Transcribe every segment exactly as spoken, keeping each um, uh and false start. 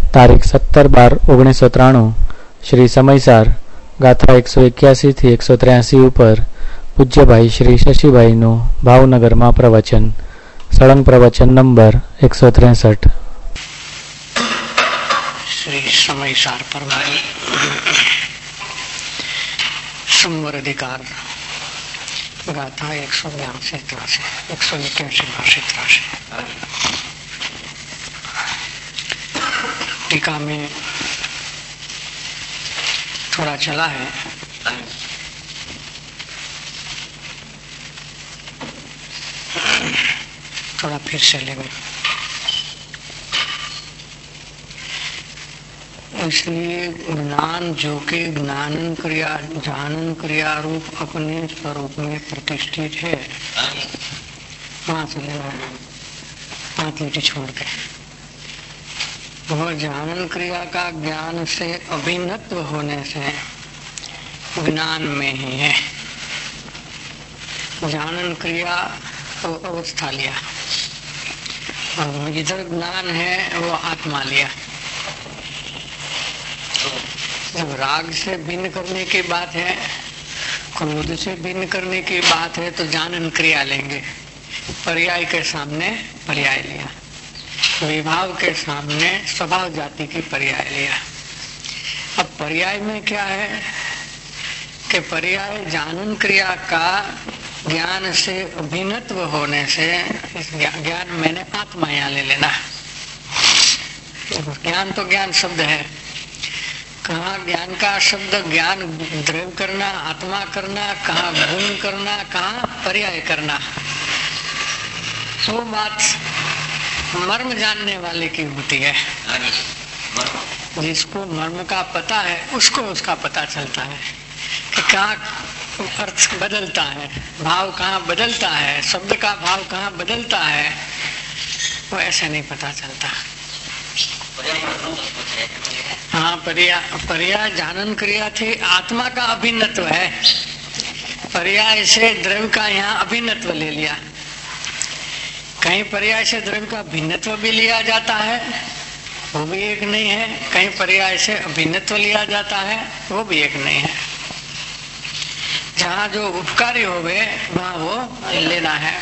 તારીખ સત્તર બાર ઓગણીસો ત્રાણું શ્રી સમયસાર ગાથા એકસો એક્યાસી થી એકસો ત્ર્યાસી ઉપર પૂજ્યભાઈ શ્રી શશીભાઈનું ભાવનગરમાં પ્રવચન. સળંગ પ્રવચન નંબર એકસો ત્રેસઠ. श्री समयसार परवारी संवर अधिकार गाथा एक सौ बयासी तिरासी एक सौ इक्यासी बासी तिरासी. टीका में थोड़ा चला है. थोड़ा फिर से लेंगे. इसलिए ज्ञान जो कि ज्ञानन क्रिया जानन क्रिया रूप अपने स्वरूप में प्रतिष्ठित है. वहां से लेना पांच लिटी छोड़ के. वह जानन क्रिया का ज्ञान से अभिन्नत्व होने से ज्ञान में ही है. जानन क्रिया वो अवस्था लिया और इधर ज्ञान है वो आत्मा लिया. जब राग से भिन्न करने की बात है, क्रोध से भिन्न करने की बात है तो जानन क्रिया लेंगे. पर्याय के सामने पर्याय लिया, विभाव के सामने स्वभाव जाति की पर्याय लिया. अब पर्याय में क्या है कि पर्याय जानन क्रिया का ज्ञान से अभिन्नत्व होने से इस ज्ञान मैंने आत्मा यहाँ ले लेना. ज्ञान तो ज्ञान शब्द है. कहाँ ज्ञान का शब्द ज्ञान द्रव्य करना, आत्मा करना, कहाँ गुण करना, कहाँ पर्याय करना. वो बात मर्म जानने वाले की होती है. जिसको मर्म का पता है उसको उसका पता चलता है कि कहाँ अर्थ बदलता है, भाव कहाँ बदलता है, शब्द का भाव कहाँ बदलता है. वो ऐसे नहीं पता चलता. हाँ, पर्याय पर्याय जानन क्रिया थी, आत्मा का अभिन्नत्व है. पर्याय से द्रव्य का यहाँ अभिन्नत्व ले लिया. कहीं पर्याय से द्रव्य का भिन्नत्व भी लिया जाता है, वो भी एक नहीं है. कहीं पर्याय से अभिन्नत्व लिया जाता है, वो भी एक नहीं है. जहाँ जो उपकारी हो गए वहाँ वो लेना है.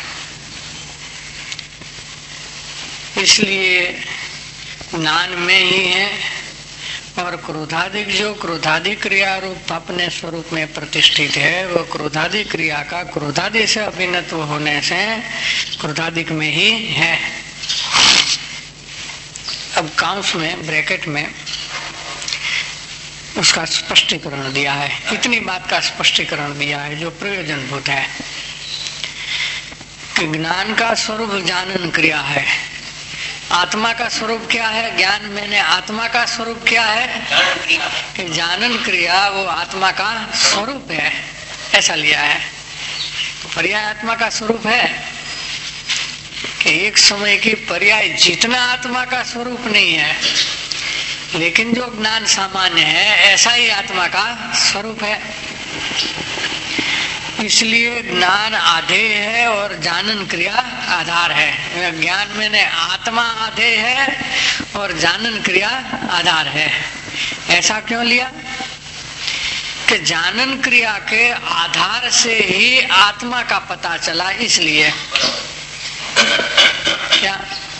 इसलिए ज्ञान में ही है. और क्रोधाधिक जो क्रोधादि क्रिया रूप अपने स्वरूप में प्रतिष्ठित है, वो क्रोधादि क्रिया का क्रोधादि से अभिन्नत्व होने से क्रोधादिक में ही है. अब काउंस में ब्रैकेट में उसका स्पष्टीकरण दिया है. इतनी बात का स्पष्टीकरण दिया है जो प्रयोजनभूत है कि ज्ञान का स्वरूप जानन क्रिया है. आत्मा का स्वरूप क्या है? ज्ञान मैंने आत्मा का स्वरूप क्या है कि जानन क्रिया वो आत्मा का स्वरूप है. ऐसा लिया है. पर्याय आत्मा का स्वरूप है कि एक समय की पर्याय जितना आत्मा का स्वरूप नहीं है, लेकिन जो ज्ञान सामान्य है ऐसा ही आत्मा का स्वरूप है. इसलिए ज्ञान आधेय है और जानन क्रिया आधार है. ज्ञान में आत्मा आधेय है और जानन क्रिया आधार है. ऐसा क्यों लिया कि जानन क्रिया के आधार से ही आत्मा का पता चला. इसलिए क्या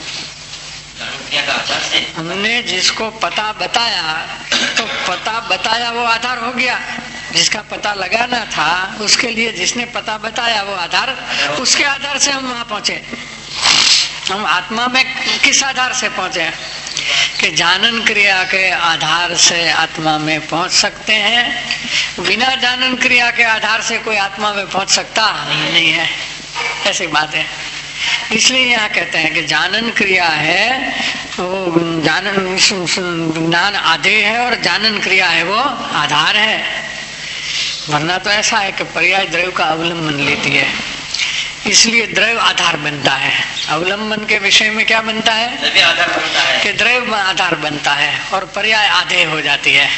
हमने जिसको पता बताया तो पता बताया वो आधार हो गया. जिसका पता लगाना था उसके लिए जिसने पता बताया वो आधार, उसके आधार से हम वहां पहुंचे. हम आत्मा में किस आधार से पहुंचे कि जानन क्रिया के आधार से आत्मा में पहुंच सकते हैं. बिना जानन क्रिया के आधार से कोई आत्मा में पहुंच सकता नहीं है. ऐसी बात है. इसलिए यहाँ कहते हैं कि जानन क्रिया है वो जानन ज्ञान आधेय है और जानन क्रिया है वो आधार है. वरना तो ऐसा है कि पर्याय द्रव्य का अवलंबन लेती है, इसलिए द्रव्य आधार बनता है. अवलंबन के विषय में क्या बनता है? द्रव्य आधार बनता है कि द्रव्य आधार बनता है और पर्याय आधेय हो जाती है.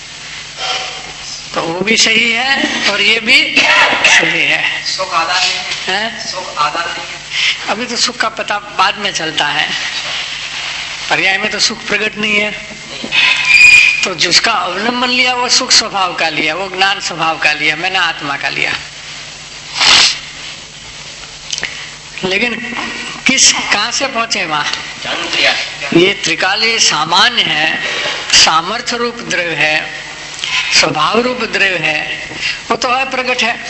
तो वो भी सही है और ये भी सही है. सुख आधार है, सुख आधार नहीं. अभी तो सुख का पता बाद में चलता है. पर्याय में तो सुख प्रकट नहीं है. तो जिसका अवलंबन लिया वो सुख स्वभाव का लिया, वो ज्ञान स्वभाव का लिया, मैंने आत्मा का लिया। लेकिन किस कहां से पहुंचे वहां? ये त्रिकाली सामान्य है, सामर्थ्य रूप द्रव्य है, स्वभाव रूप द्रव्य है, वो तो अप्रगट है।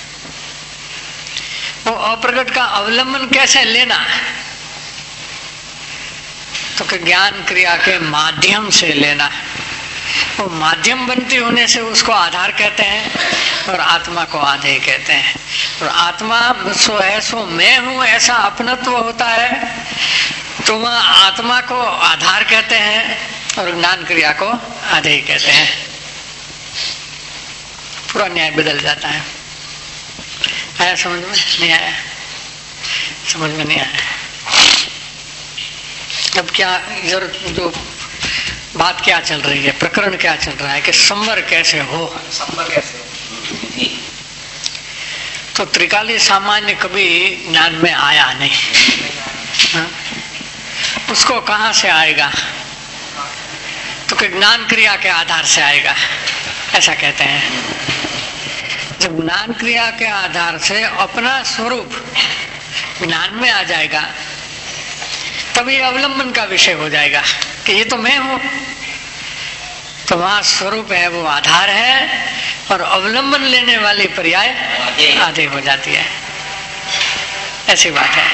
वो अप्रगट का अवलंबन कैसे लेना? तो कि ज्ञान क्रिया के माध्यम से लेना। वो माध्यम बनती होने से उसको आधार कहते हैं और आत्मा को आधेय कहते हैं। और आत्मा सो है सो मैं हूं ऐसा अपनत्व होता है, तो वह आत्मा को आधार कहते हैं और ज्ञान क्रिया को आधेय कहते हैं। पूरा न्याय बदल जाता है। आया समझ में? नहीं आया? समझ में नहीं आया। अब क्या इधर जो बात क्या चल रही है, प्रकरण क्या चल रहा है कि संवर कैसे हो? संवर कैसे हो? तो त्रिकाली सामान्य कभी ज्ञान में आया नहीं। हा? उसको कहां से आएगा? तो कि ज्ञान क्रिया के आधार से आएगा, ऐसा कहते हैं। जब ज्ञान क्रिया के आधार से अपना स्वरूप ज्ञान में आ जाएगा, तभी अवलंबन का विषय हो जाएगा कि ये तो मैं हूं। तो वहां स्वरूप है, वो आधार है, और अवलंबन लेने वाली पर्याय आधे हो जाती है। ऐसी बात है।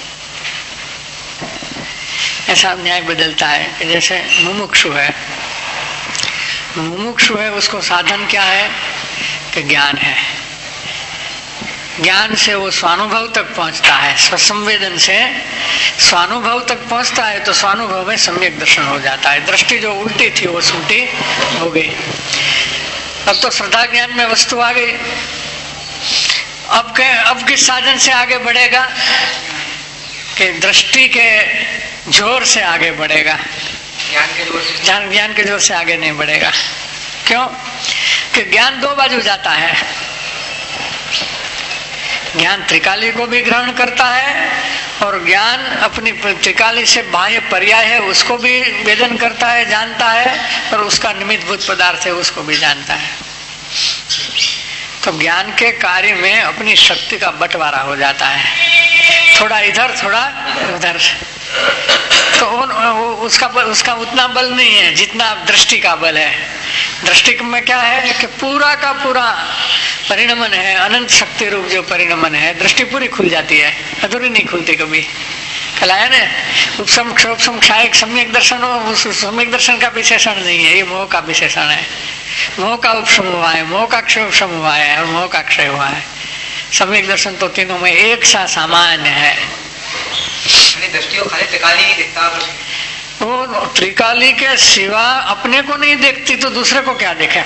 ऐसा न्याय बदलता है कि जैसे मुमुक्षु है, मुमुक्षु है, उसको साधन क्या है कि ज्ञान है। ज्ञान से वो स्वानुभव तक पहुंचता है, स्वसंवेदन से स्वानुभव तक पहुंचता है, तो स्वानुभव में सम्यक दर्शन हो जाता है। दृष्टि जो उल्टी थी वो सुलटी हो गई। अब तो श्रद्धा ज्ञान में वस्तु आ गई। अब के अब किस साधन से आगे बढ़ेगा कि दृष्टि के जोर से आगे बढ़ेगा, ज्ञान के जोर से। ज्ञान ज्ञान के जोर से आगे नहीं बढ़ेगा। क्यों? कि ज्ञान दो बाजू जाता है। ज्ञान त्रिकाली को भी ग्रहण करता है और ज्ञान अपनी त्रिकाली से बाह्य पर्याय है उसको भी वेदन करता है, जानता है, और उसका निमित्त भूत पदार्थ है उसको भी जानता है। तो ज्ञान के कार्य में अपनी शक्ति का बंटवारा हो जाता है, थोड़ा इधर थोड़ा उधर। तो उसका उसका उतना बल नहीं है जितना दृष्टि का बल है। दृष्टि में क्या है कि पूरा का पूरा परिणमन है, अनंत शक्ति रूप जो परिणमन है, दृष्टि पूरी खुल जाती है, अधूरी नहीं खुलती कभी। कल आया ना, उपसम क्षोपसम क्षायक सम्यक दर्शन हो, उस सम्यक दर्शन का विशेषण नहीं है, ये मोह का विशेषण है। मोह का उपशम हुआ है, मोह का क्षोपसम हुआ है और मोह का क्षय हुआ है। सम्यक दर्शन तो तीनों में एक सा सामान्य है। दृष्टि को खाली त्रिकाली ही दिखता, वो त्रिकाली के सिवा अपने को नहीं देखती तो दूसरे को क्या देखे?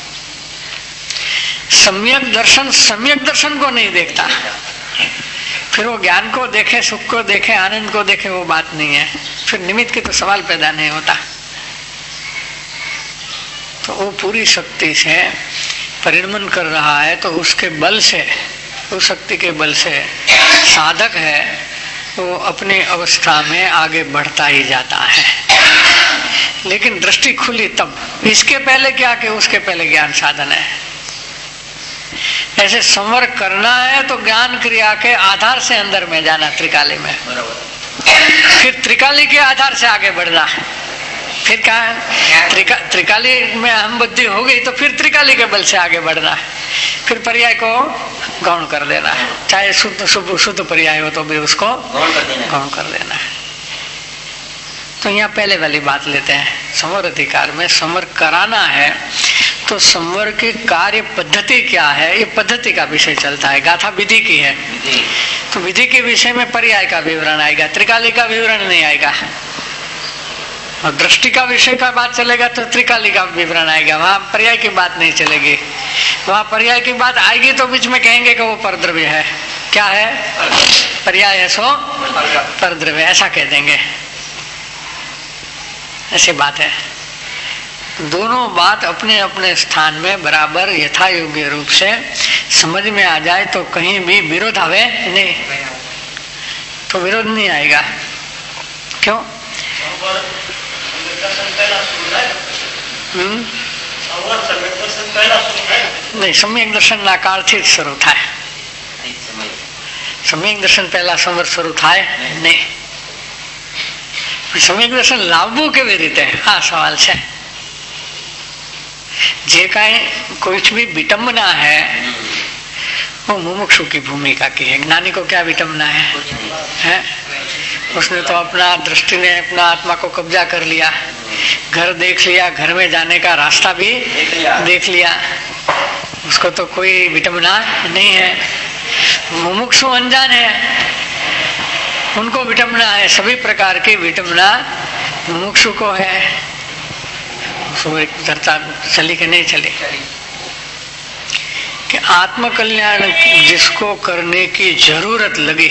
सम्यक दर्शन सम्यक दर्शन को नहीं देखता, फिर वो ज्ञान को देखे, सुख को देखे, आनंद को देखे, वो बात नहीं है। फिर निमित्त की तो सवाल पैदा नहीं होता। तो वो पूरी शक्ति से परिणमन कर रहा है, तो उसके बल से, उस शक्ति के बल से साधक है वो अपनी अवस्था में आगे बढ़ता ही जाता है। लेकिन दृष्टि खुली तब, इसके पहले क्या कि उसके पहले ज्ञान साधन है। ऐसे संवर करना है तो ज्ञान क्रिया के आधार से अंदर में जाना त्रिकाली में, फिर त्रिकाली के आधार से आगे बढ़ना। फिर क्या है? त्रिका, त्रिकाली में अहम बुद्धि हो गई तो फिर त्रिकाली के बल से आगे बढ़ना, फिर पर्याय को गौण कर देना है, चाहे शुद्ध शुद्ध शुद्ध पर्याय हो तो भी उसको गौण कर देना है। तो यहाँ पहले वाली बात लेते हैं, संवर अधिकार में संवर कराना है तो संवर की कार्य पद्धति क्या है, ये पद्धति का विषय चलता है। गाथा विधि की है तो विधि के विषय में पर्याय का विवरण आएगा, त्रिकाली का विवरण नहीं आएगा। और दृष्टि का विषय का बात चलेगा तो त्रिकाली का विवरण आएगा, वहां पर्याय की बात नहीं चलेगी। वहां पर्याय की बात आएगी तो बीच में कहेंगे कि वो परद्रव्य है। क्या है? पर्याय है सो परद्रव्य, ऐसा कह देंगे। ऐसी बात है। दोनों बात अपने अपने स्थान में बराबर यथा योग्य रूप से समझ में आ जाए तो कहीं भी विरोध आवे नहीं, तो विरोध नहीं आएगा। क्यों? હમ નહીં, સમ્યક દર્શન ના કાળથી જ શરૂ થાય. સમ્યક દર્શન પહેલા સંવર શરૂ થાય નહીં. સમ્યક દર્શન લાવવું કેવી રીતે, આ સવાલ છે. જે કાંઈ कुछ भी विटम्बना है वो मुमुक्षु की भूमिका की है. ज्ञानी को क्या विटम्बना है, है? उसने तो अपना दृष्टि ने अपना आत्मा को कब्जा कर लिया, घर देख लिया, घर में जाने का रास्ता भी देख लिया. उसको तो कोई विटम्बना नहीं है. मुमुक्षु अनजान है, उनको विटम्बना है. सभी प्रकार की विटम्बना मुमुक्षु को है. उसको एक चर्चा चली कि नहीं चली कि आत्म कल्याण जिसको करने की जरूरत लगी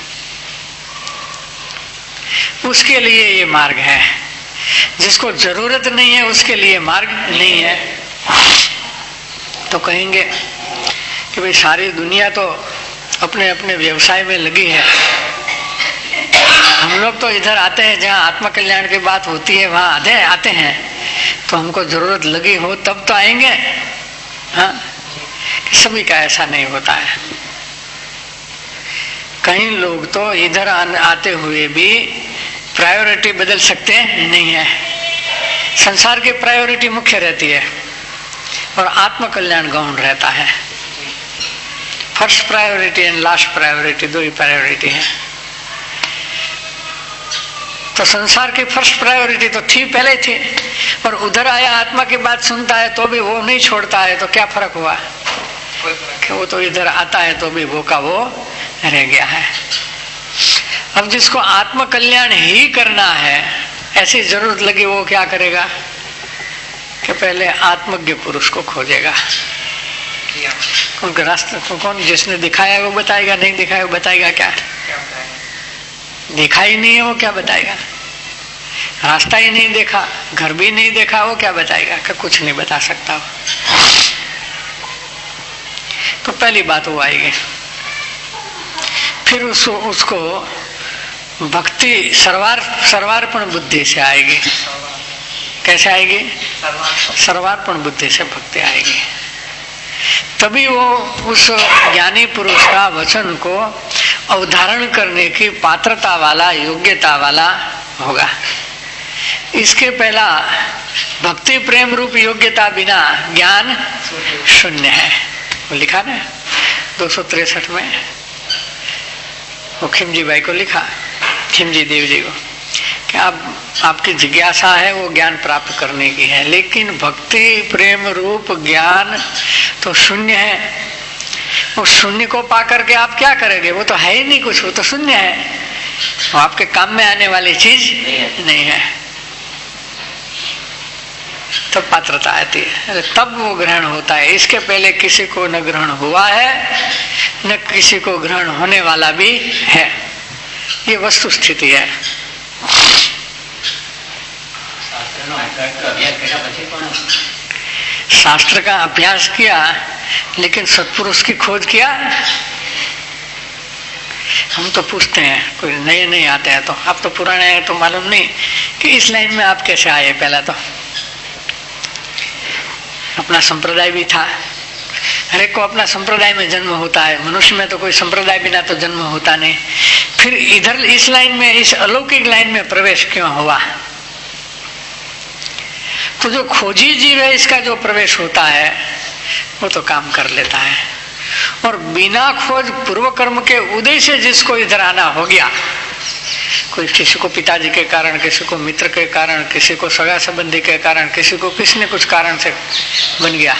उसके लिए ये मार्ग है. जिसको जरूरत नहीं है उसके लिए मार्ग नहीं है. तो कहेंगे कि भाई सारी दुनिया तो अपने अपने व्यवसाय में लगी है, हम लोग तो इधर आते हैं जहाँ आत्म कल्याण की बात होती है वहां आधे आते हैं. तो हमको जरूरत लगी हो तब तो आएंगे. हाँ, सभी का ऐसा नहीं होता है. कई लोग तो इधर आते हुए भी प्रायोरिटी बदल सकते नहीं है. संसार की प्रायोरिटी मुख्य रहती है और आत्म कल्याण गौण रहता है. First priority and last priority दो ही प्रायोरिटी है. तो संसार की फर्स्ट प्रायोरिटी तो थी, पहले थी, और उधर आया आत्मा की बात सुनता है तो भी वो नहीं छोड़ता है. तो क्या फर्क हुआ कि वो तो इधर आता है तो भी वो का वो रह गया है. अब जिसको आत्म कल्याण ही करना है, ऐसी जरूरत लगी, वो क्या करेगा कि पहले आत्मज्ञ पुरुष को खोजेगा. उनका रास्ता तो कौन, जिसने दिखाया वो बताएगा, नहीं दिखाया वो बताएगा क्या? देखा ही नहीं है वो क्या बताएगा? रास्ता ही नहीं देखा, घर भी नहीं देखा, वो क्या बताएगा? कि कुछ नहीं बता सकता वो. तो पहली बात वो आएगी. फिर उसको उसको भक्ति सर्वार सर्वार्पण बुद्धि से आएगी. कैसे आएगी? सर्वार्पण बुद्धि से भक्ति आएगी. तभी वो उस ज्ञानी पुरुष का वचन को अवधारण करने की पात्रता वाला, योग्यता वाला होगा. इसके पहला भक्ति प्रेम रूप योग्यता बिना ज्ञान शून्य है. वो लिखा ना दो सौ तिरसठ में, वो खिमजी भाई को लिखा, खिमजी देव जी को, कि आप आपकी जिज्ञासा है वो ज्ञान प्राप्त करने की है, लेकिन भक्ति प्रेम रूप ज्ञान तो शून्य है. वो शून्य को पा करके आप क्या करेंगे? वो तो है ही नहीं कुछ, वो तो शून्य है. वो आपके काम में आने वाली चीज नहीं है. तब तो पात्रता आती है, तब वो ग्रहण होता है. इसके पहले किसी को न ग्रहण हुआ है न किसी को ग्रहण होने वाला भी है. ये वस्तु स्थिति है. शास्त्र का अभ्यास किया लेकिन सत्पुरुष की खोज किया. हम तो पूछते हैं, कोई नए नए आते हैं तो आप तो पुराने हैं तो मालूम नहीं कि इस लाइन में आप कैसे आए. पहला तो अपना संप्रदाय भी था. हर एक को अपना संप्रदाय में जन्म होता है. मनुष्य में तो कोई संप्रदाय बिना तो जन्म होता नहीं. फिर इधर इस लाइन में, इस अलौकिक लाइन में प्रवेश क्यों हुआ? तो जो खोजी जीव है, इसका जो प्रवेश होता है वो तो काम कर लेता है. और बिना खोज पूर्व कर्म के उदय से जिसको इधर आना हो गया, कोई किसी को पिताजी के कारण, किसी को मित्र के कारण, किसी को सगा संबंधी के कारण, किसी को किसी ने कुछ कारण से बन गया.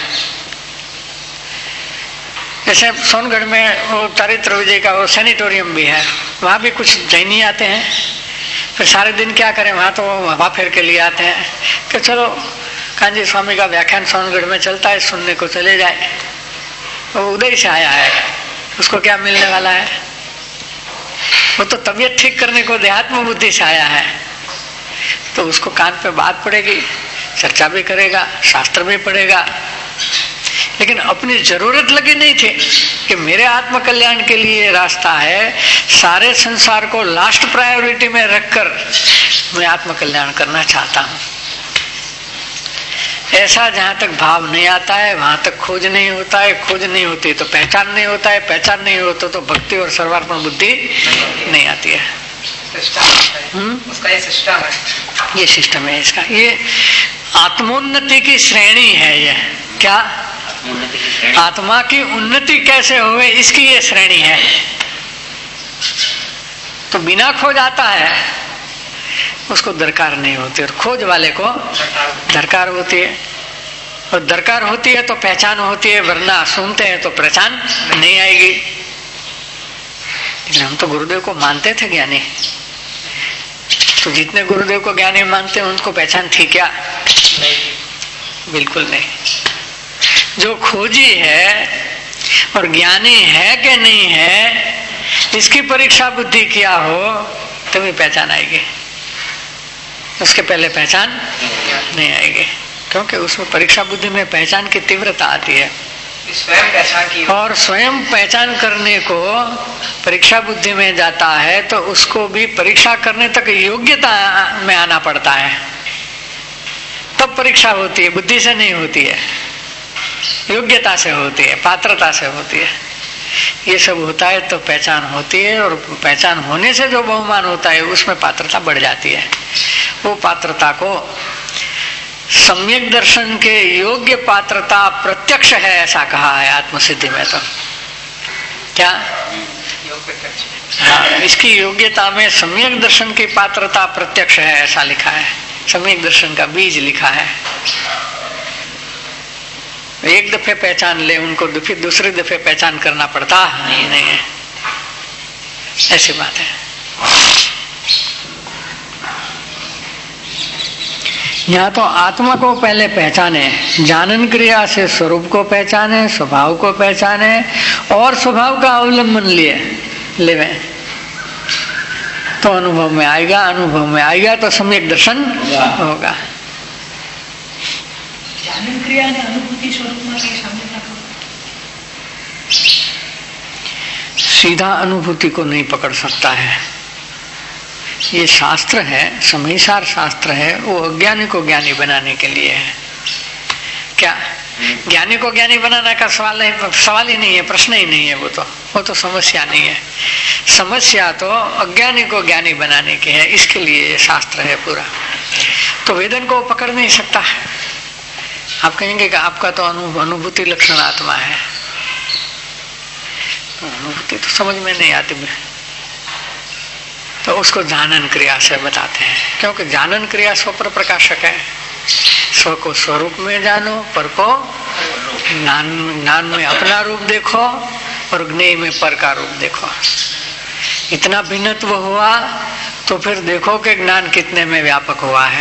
जैसे सोनगढ़ में वो चारित्र विजय का वो सैनिटोरियम भी है, वहाँ भी कुछ जैनी आते हैं. फिर सारे दिन क्या करें, वहाँ तो हवा फेर के लिए आते हैं कि चलो कांजी स्वामी का व्याख्यान सोनगढ़ में चलता है, सुनने को चले जाए. वो उदय से आया है, उसको क्या मिलने वाला है? वो तो तबीयत ठीक करने को देहात्म बुद्धि से आया है. तो उसको कान पे बात पड़ेगी, चर्चा भी करेगा, शास्त्र भी पढ़ेगा, लेकिन अपनी जरूरत लगी नहीं थी कि मेरे आत्म कल्याण के लिए रास्ता है. सारे संसार को लास्ट प्रायोरिटी में रखकर मैं आत्म कल्याण करना चाहता हूँ. ऐसा जहाँ तक भाव नहीं आता है वहां तक खोज नहीं होता है, खोज नहीं होती तो पहचान नहीं होता है, पहचान नहीं होता तो भक्ति और सर्वार्पण बुद्धि नहीं आती है। उसका ये सिस्टम है, ये सिस्टम है इसका। ये आत्मोन्नति की श्रेणी है। ये क्या आत्मा की उन्नति कैसे हुए इसकी ये श्रेणी है। तो बिना खोज आता है उसको दरकार नहीं होती, और खोज वाले को दरकार होती है। और दरकार होती है तो पहचान होती है, वरना सुनते हैं तो पहचान नहीं आएगी। हम तो गुरुदेव को मानते थे ज्ञानी, तो जितने गुरुदेव को ज्ञानी मानते हैं उनको पहचान थी क्या? नहीं, बिल्कुल नहीं। जो खोजी है और ज्ञानी है कि नहीं है इसकी परीक्षा बुद्धि किया हो तभी पहचान आएगी, उसके पहले पहचान नहीं आएगी। क्योंकि उसमें परीक्षा बुद्धि में पहचान की तीव्रता आती है, स्वयं पहचान की, और स्वयं पहचान करने को परीक्षा बुद्धि में जाता है तो उसको भी परीक्षा करने तक योग्यता में आना पड़ता है, तब परीक्षा होती है। बुद्धि से नहीं होती है, योग्यता से होती है, पात्रता से होती है। ये सब होता है तो पहचान होती है, और पहचान होने से जो बहुमान होता है उसमें पात्रता बढ़ जाती है। वो पात्रता को सम्यक दर्शन के योग्य पात्रता प्रत्यक्ष है ऐसा कहा है आत्मसिद्धि में। तो क्या हाँ, इसकी योग्यता में सम्यक दर्शन की पात्रता प्रत्यक्ष है ऐसा लिखा है। सम्यक दर्शन का बीज लिखा है। एक दफे पहचान ले उनको फिर दूसरे दफे पहचान करना पड़ता नहीं, नहीं है, ऐसी बात है। यहाँ तो आत्मा को पहले पहचाने, जानन क्रिया से स्वरूप को पहचाने, स्वभाव को पहचाने और स्वभाव का अवलंबन लिए लेवे तो अनुभव में आएगा। अनुभव में आएगा तो सम्यक दर्शन होगा। जानन क्रिया ने अनुभूति स्वरूप में साम्यता सीधा अनुभूति को नहीं पकड़ सकता है। ये शास्त्र है, समयसार शास्त्र है, वो अज्ञानी को ज्ञानी बनाने के लिए है। क्या ज्ञानी को ज्ञानी बनाने का सवाल नहीं, सवाल ही नहीं है, प्रश्न ही नहीं है। वो तो वो तो समस्या नहीं है। समस्या तो अज्ञानी को ज्ञानी बनाने की है, इसके लिए ये शास्त्र है पूरा। तो वेदन को पकड़ नहीं सकता। आप कहेंगे कि आपका तो अनु, अनुभूति लक्षण आत्मा है, अनुभूति तो समझ में नहीं आती। तो उसको जानन क्रिया से बताते हैं, क्योंकि जानन क्रिया स्व पर प्रकाशक है। स्व को स्वरूप में जानो, पर को ज्ञान ज्ञान में अपना रूप देखो और ज्ञेय में पर का रूप देखो। इतना भिन्नत्व हुआ तो फिर देखो कि ज्ञान कितने में व्यापक हुआ है।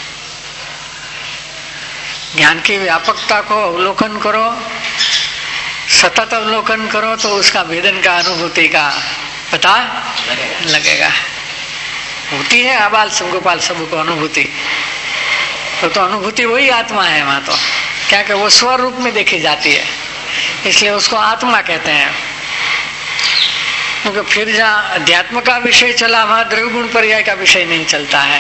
ज्ञान की व्यापकता को अवलोकन करो, सतत अवलोकन करो तो उसका वेदन का अनुभूति का पता लगेगा। होती है आबाल गोपाल सबको अनुभूति, तो, तो अनुभूति वही आत्मा है वहां तो। क्या कि वो स्वरूप में देखी जाती है, इसलिए उसको आत्मा कहते हैं। क्योंकि फिर जहाँ अध्यात्म का विषय चला वहां द्रव्य गुण पर्याय का विषय नहीं चलता है।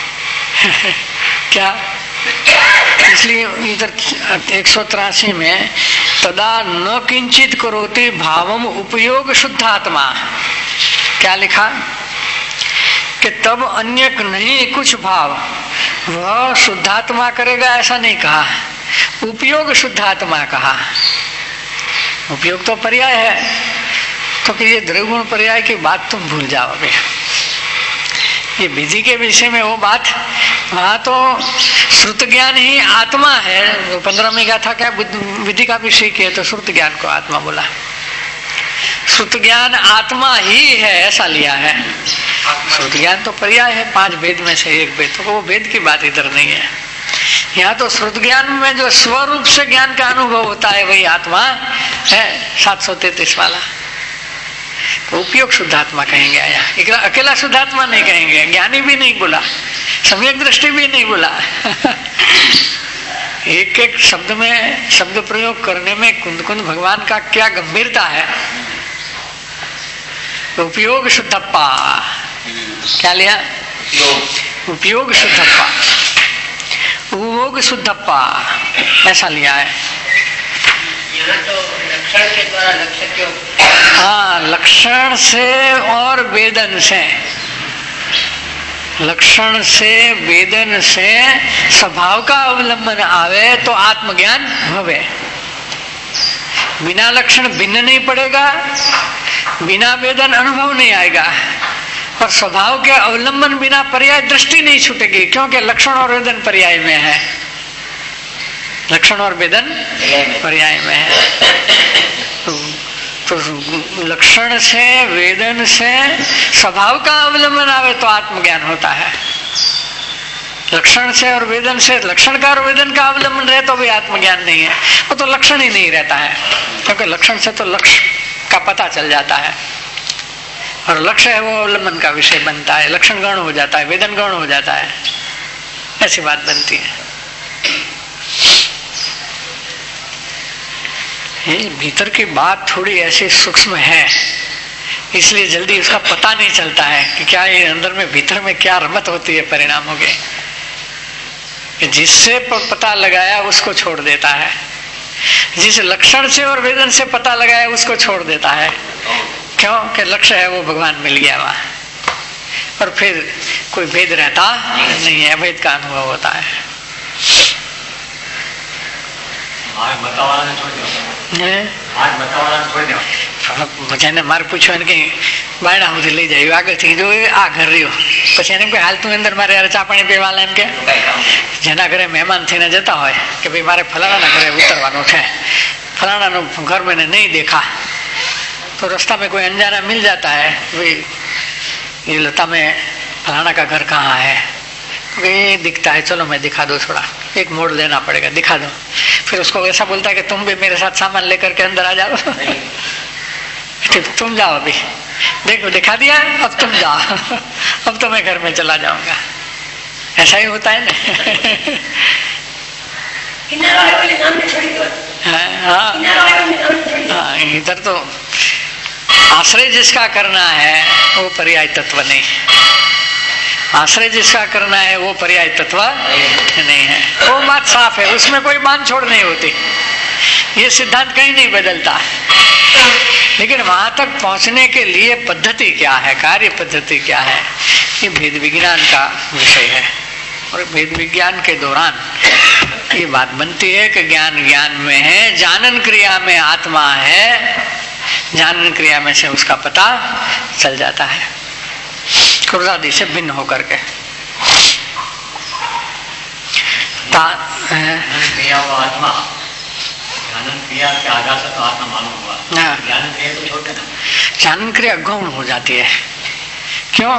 क्या इसलिए इधर एक सौ तिरासी में तदा न किंचित करोति भावम उपयोग शुद्धात्मा, क्या लिखा कि तब अन्य नहीं कुछ भाव वह शुद्धात्मा करेगा, ऐसा नहीं कहा। उपयोग शुद्धात्मा कहा। उपयोग तो पर्याय है, तो कि ये द्रव्य पर्याय की बात तुम भूल जाओ। अभी ये विधि के विषय में वो बात, वहां तो श्रुत ज्ञान ही आत्मा है। पंद्रह में क्या था, क्या विधि का विषय किया तो श्रुत ज्ञान को आत्मा बोला। श्रुत ज्ञान आत्मा ही है ऐसा लिया है। श्रुत ज्ञान तो पर्याय है, पांच वेद में से एक वेद, तो वो वेद की बात इधर नहीं है। यहाँ तो श्रुत ज्ञान में जो स्वरूप से ज्ञान का अनुभव होता है वही आत्मा है। सात सौ तैतीस वाला तो उपयोग शुद्धात्मा कहेंगे। आया अकेला शुद्धात्मा नहीं कहेंगे, ज्ञानी भी नहीं बोला, सम्यक दृष्टि भी नहीं बोला। एक एक शब्द में शब्द प्रयोग करने में कुंद कुंद भगवान का क्या गंभीरता है। उपयोग शुद्धप्पा, क्या लिया? उपयोग शुद्धप्पा। उपभोग शुद्धप्पा ऐसा लिया है। यहाँ तो लक्षण के द्वारा लक्ष्य क्यों? हाँ, लक्षण से और वेदन से, लक्षण से वेदन से स्वभाव का अवलंबन आवे तो आत्मज्ञान होवे। बिना लक्षण भिन्न नहीं पड़ेगा, बिना वेदन अनुभव नहीं आएगा, और स्वभाव के अवलंबन बिना पर्याय दृष्टि नहीं छूटेगी, क्योंकि लक्षण और वेदन पर्याय में है। लक्षण और वेदन पर्याय में है। तो, तो लक्षण से वेदन से स्वभाव का अवलंबन आवे तो आत्मज्ञान होता है। लक्षण से और वेदन से, लक्षण का और वेदन का अवलंबन रहे तो भी आत्मज्ञान नहीं है, वो तो लक्षण ही नहीं रहता है, क्योंकि लक्षण से तो लक्ष्य का पता चल जाता है, और लक्ष्य है वो अवलंबन का विषय बनता है, लक्षण गौण हो जाता है, वेदन गौण हो जाता है, ऐसी बात बनती है। ये भीतर की बात थोड़ी ऐसी सूक्ष्म है, इसलिए जल्दी उसका पता नहीं चलता है कि क्या ये अंदर में भीतर में क्या रमत होती है परिणामों के। जिससे पता लगाया उसको छोड़ देता है, जिस लक्षण से और वेदन से पता लगाया उसको छोड़ देता है, क्यों कि लक्ष्य है वो भगवान मिल गया वहां, और फिर कोई भेद रहता नहीं है, अभेद का अनुभव होता है। आज बतावाने छोड़ दो, आज बतावाने छोड़ दो। જેને મારે પૂછ્યું કે બાયણા સુધી લઈ જાય આગળથી જો આ ઘર રહ્યો, પછી એને કોઈ હાલતું અંદર મારે યાર ચા પાણી પીવાલા એમ કે જેના ઘરે મહેમાન થઈને જતા હોય કે ભાઈ મારે ફલાણાના ઘરે ઉતરવાનું છે, ફલાણાનું घर मैंने नहीं देखा, तो रास्ता में कोई अनजाना मिल जाता है, भाई ये लता में फलाना का घर कहाँ है, तो ये दिखता है, चलो मैं दिखा दो, थोड़ा एक मोड़ लेना पड़ेगा, दिखा दो। फिर उसको ऐसा बोलता है कि तुम भी मेरे साथ सामान लेकर के अंदर आ जाओ, तुम जाओ अभी, देखो दिखा दिया, अब तुम जाओ, अब तो मैं घर में चला जाऊंगा। ऐसा ही होता है ना। हाँ, हाँ, इधर तो आश्रय जिसका करना है वो पर्याय तत्व नहीं, आश्रय जिसका करना है वो पर्याय तत्व नहीं है, वो बात साफ है, उसमें कोई बांध छोड़ नहीं होती, ये सिद्धांत कहीं नहीं बदलता। लेकिन वहां तक पहुंचने के लिए पद्धति क्या है, कार्य पद्धति क्या है, ये भेद विज्ञान का विषय है। और भेद विज्ञान के दौरान ये बात बनती है कि ज्ञान ज्ञान में है, जानन क्रिया में आत्मा है, जानन क्रिया में से उसका पता चल जाता है, क्रोधादि से भिन्न होकर के। आत्मा जानन क्रिया के आधार से तो आत्मा मालूम हुआ, जानन क्रिया तो छोटे ना, जानन क्रिया गौण हो जाती है, क्यों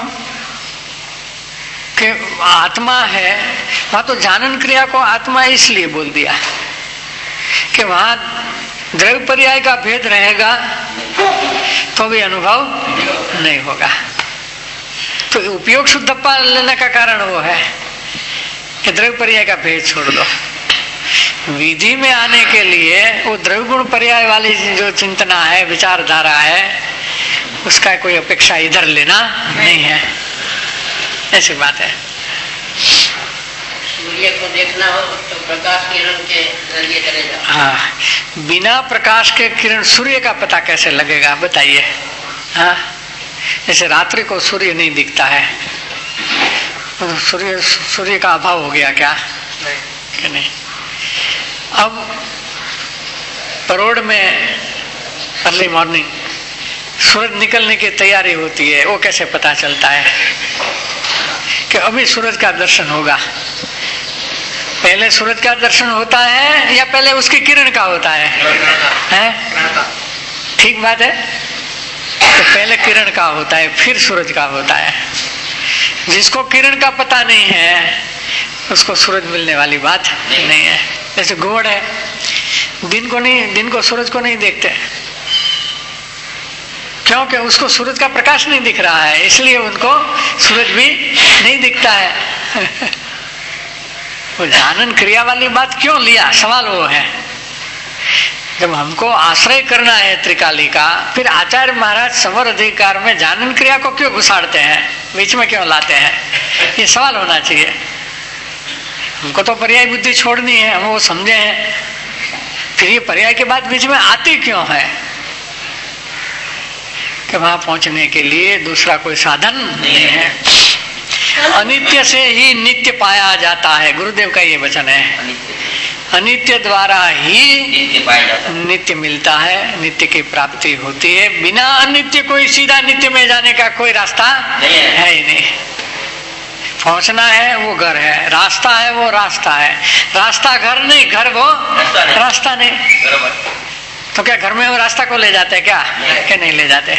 कि आत्मा है वहां, तो जानन क्रिया को आत्मा इसलिए बोल दिया कि वहां द्रव्य पर्याय का भेद रहेगा तो भी अनुभव नहीं होगा। तो उपयोग शुद्धप्पा लेने का कारण वो है कि द्रव्य पर्याय का भेद छोड़ दो। विधि में आने के लिए वो द्रव्य गुण पर्याय वाली जो चिंतना है, विचारधारा है, उसका कोई अपेक्षा इधर लेना नहीं है, ऐसी बात है। सूर्य को देखना हो तो प्रकाश किरण के जरिए करेगा। हाँ, बिना प्रकाश के किरण सूर्य का पता कैसे लगेगा बताइए। हाँ, जैसे रात्रि को सूर्य नहीं दिखता है, तो सूर्य सूर्य का अभाव हो गया क्या? नहीं, नहीं। अब परोड़ में अर्ली मॉर्निंग सूरज निकलने की तैयारी होती है, वो कैसे पता चलता है कि अभी सूरज का दर्शन होगा? पहले सूरज का दर्शन होता है या पहले उसकी किरण का होता है? हैं? ठीक बात है, तो पहले किरण का होता है, फिर सूरज का होता है। जिसको किरण का पता नहीं है उसको सूरज मिलने वाली बात नहीं है। जैसे घोड़ है, दिन को नहीं, दिन को सूरज को नहीं देखते, क्योंकि उसको सूरज का प्रकाश नहीं दिख रहा है, इसलिए उनको सूरज भी नहीं दिखता है। वो जानन क्रिया वाली बात क्यों लिया, सवाल वो है। जब हमको आश्रय करना है त्रिकाली का, फिर आचार्य महाराज सवर अधिकार में जानन क्रिया को क्यों घुसाड़ते हैं, बीच में क्यों लाते हैं, ये सवाल होना चाहिए। हमको तो पर्याय बुद्धि छोड़नी है, हम वो समझे हैं, फिर ये पर्याय के बाद बीच में आती क्यों है कि वहां पहुंचने के लिए दूसरा कोई साधन नहीं है। अनित्य से ही नित्य पाया जाता है, गुरुदेव का ये वचन है। अनित्य द्वारा ही नित्य पाया जाता है, नित्य मिलता है, नित्य की प्राप्ति होती है। बिना अनित्य कोई सीधा नित्य में जाने का कोई रास्ता नहीं है, है ही नहीं। पहुंचना है वो घर है, रास्ता है वो रास्ता है। रास्ता घर नहीं, घर वो रास्ता नहीं, रास्ता नहीं। तो क्या घर में वो रास्ता को ले जाते क्या? क्या नहीं ले जाते।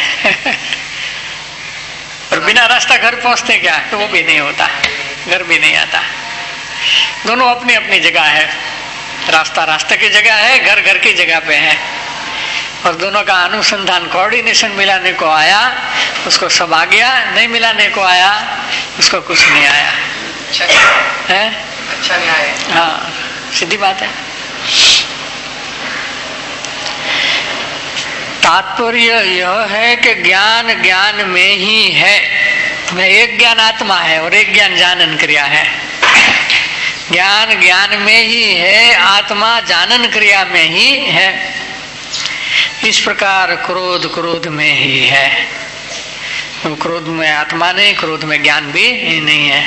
और बिना रास्ता घर पहुंचते क्या? तो वो भी नहीं होता, घर भी नहीं आता। दोनों अपनी अपनी जगह है, रास्ता रास्ते की जगह है, घर घर की जगह पे है। और दोनों का अनुसंधान कोऑर्डिनेशन मिलाने को आया, उसको सब आ गया। नहीं मिलाने को आया, उसको कुछ नहीं आया। अच्छा है, अच्छा नहीं आया। हाँ, सीधी बात है। तात्पर्य यह है कि ज्ञान ज्ञान में ही है। मैं एक ज्ञान आत्मा है और एक ज्ञान जानन क्रिया है। ज्ञान ज्ञान में ही है, आत्मा जानन क्रिया में ही है। इस प्रकार क्रोध क्रोध में ही है। तो क्रोध में आत्मा नहीं, क्रोध में ज्ञान भी नहीं है।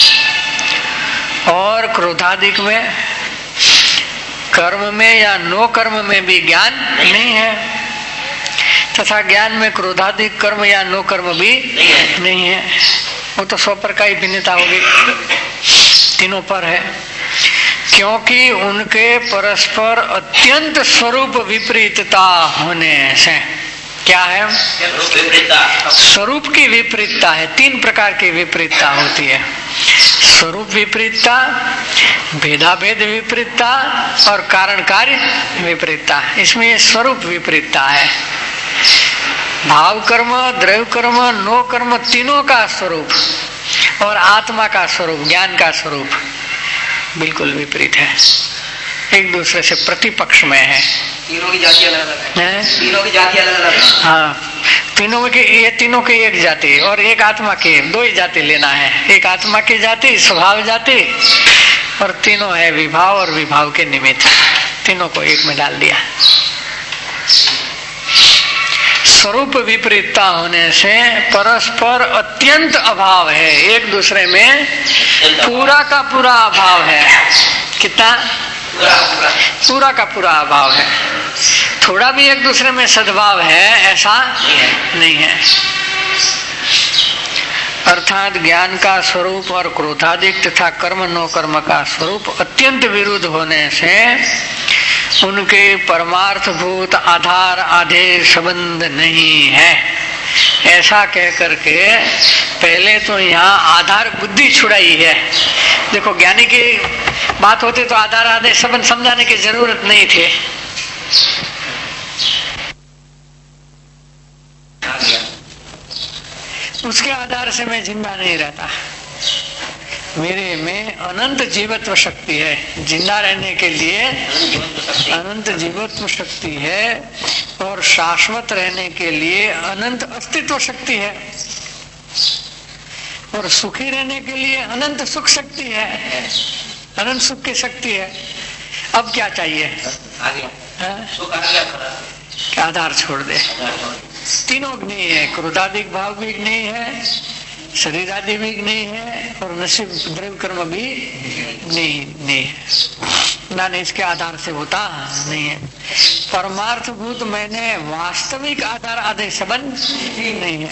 और क्रोधादिक में, कर्म में या नो कर्म में भी ज्ञान नहीं है, तथा ज्ञान में क्रोधादिक कर्म या नो कर्म भी नहीं है। वो तो सौ पर का ही भिन्नता होगी, तीनों पर है। क्योंकि उनके परस्पर अत्यंत स्वरूप विपरीतता होने से, क्या है? स्वरूप की विपरीतता है। तीन प्रकार की विपरीतता होती है। स्वरूप विपरीतता, भेदाभेद विपरीतता और कारण कार्य विपरीतता। इसमें ये स्वरूप विपरीतता है। भाव कर्म, द्रव्य कर्म, नो कर्म, तीनों का स्वरूप और आत्मा का स्वरूप, ज्ञान का स्वरूप बिल्कुल विपरीत है, एक दूसरे से प्रतिपक्ष में है। तीनों की जाति अलग अलग है, तीनों की जाति अलग अलग है। हाँ, तीनों के, ये तीनों की एक जाति और एक आत्मा की दो ही जाति लेना है। एक आत्मा की जाति, स्वभाव जाति, और तीनों है विभाव और विभाव के निमित्त। तीनों को एक में डाल दिया। स्वरूप विपरीतता होने से परस्पर अत्यंत अभाव है, एक दूसरे में पूरा का पूरा अभाव है। कितना? पूरा का पूरा अभाव है। थोड़ा भी एक दूसरे में सद्भाव है ऐसा नहीं है। अर्थात ज्ञान का स्वरूप और क्रोधादिक तथा कर्म नो कर्म का स्वरूप अत्यंत विरुद्ध होने से उनके परमार्थभूत आधार आधे संबंध नहीं है। ऐसा कह करके पहले तो यहाँ आधार बुद्धि छुड़ाई है। देखो, ज्ञानी की बात होती तो आधार आधे संबंध समझाने की जरूरत नहीं थे। उसके आधार से मैं जिंदा नहीं रहता। मेरे में अनंत जीवत्व शक्ति है, जिंदा रहने के लिए अनंत जीवत्व शक्ति है और शाश्वत रहने के लिए अनंत अस्तित्व शक्ति है और सुखी रहने के लिए अनंत सुख शक्ति है, अनंत सुख की शक्ति है। अब क्या चाहिए? क्या आधार छोड़ दे। तीनों नहीं है, क्रोधादिक भाव भी नहीं है, शरीर आदि भी नहीं है और नसीब द्रव्य कर्म भी नहीं नहीं है। ना नहीं, इसके आधार से होता नहीं है। परमार्थभूत मैंने वास्तविक आधार आदि संबंध नहीं है।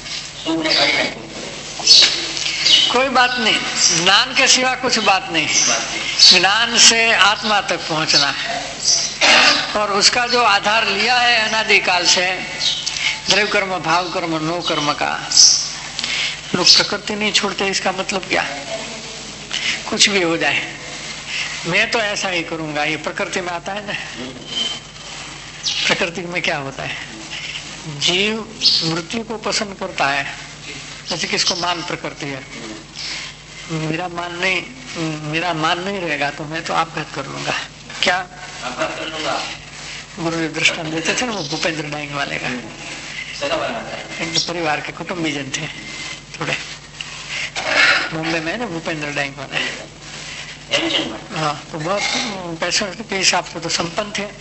कोई बात नहीं, ज्ञान के सिवा कुछ बात नहीं। ज्ञान से आत्मा तक पहुंचना है और उसका जो आधार लिया है अनादिकाल से, द्रव्य कर्म, भाव कर्म, नो कर्म का, लोग प्रकृति नहीं छोड़ते। इसका मतलब क्या? कुछ भी हो जाए मैं तो ऐसा ही करूंगा, ये प्रकृति में आता है ना। प्रकृति में क्या होता है? जीव मृत्यु को पसंद करता है। जैसे किसको मान प्रकृति है, मेरा मान नहीं, मेरा मान नहीं रहेगा तो मैं तो आपघात कर लूंगा। क्या आपघात कर लूंगा? गुरुदेव दृष्टांत देते थे ना, वो भूपेंद्र डाइंग वाले का। एक परिवार के कुटुंबीजन थे थोड़े, मुंबई में ना भूपेंद्र डाइंग वाले। हाँ, तो बहुत पैसों के हिसाब से तो संपन्न थे,